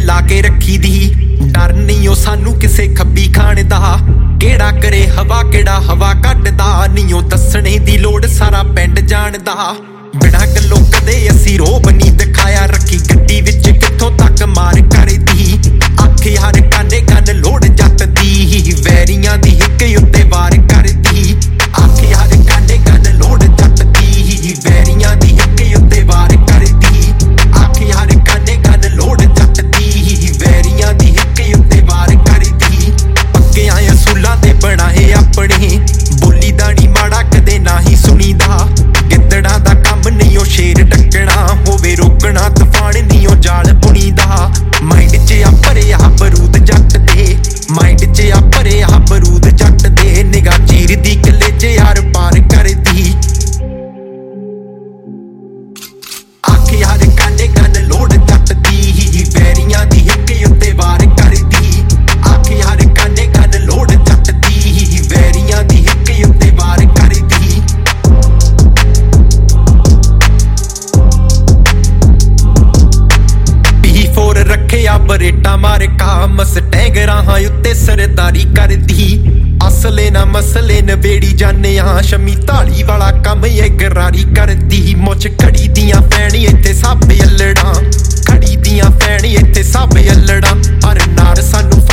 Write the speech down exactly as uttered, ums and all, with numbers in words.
ला के रखी दी डर नहीं ओ सानू किसे खब्बी खाने दा केड़ा करे हवा केड़ा हवा कटदा नहीं ओ दसने दी लोड़ सारा पिंड जानदा बिना गल्लों कदे असी रोब नहीं दिखाया रखी गड्डी विच कित्थों तक मार करदी अख यार काने गन लोड़ जट दी वैरियां दी हिक उत्ते वार करदी अख यार काने गन लोड़ जट दी वैरियां दी हिक उत्ते वार करदी अख यार काने गन लोड़ जट दी वैरियां दी हिक उत्ते वार करदी पक्के आए असूलां ते बनाए अपने बोली दानी माड़ा कदे ना ही सुनीदा गिद्दड़ा दा कम नहीं ओ शेर डकना होवे रोकना तूफान नहीं ओ जाल बुनीदा माइंड च आ भरे आ बरूद जट दे माइंड च आ भरे आ बरूद जट दे निगाह चीरदी कलेजे यार पार करदी अख यार कांडे गन लोड़ जट दी वैरियां दी हिक उत्ते वार करदी अख यार कांडे गन लोड़ जट दी वैरियां दी हिक उत्ते वार करदी रखे आ बरेटा मार का मस्टैंग राहां उत्ते सरदारी करदी असले ना मसले नवेड़ी जाने आ शमी ताली वाला कम ये गरारी करदी मुझ खड़ी दियां फैनी इत्थे सब अल्लड़ा खड़ी दियां फैनी इत्थे सब अल्लड़ा हर नार सानू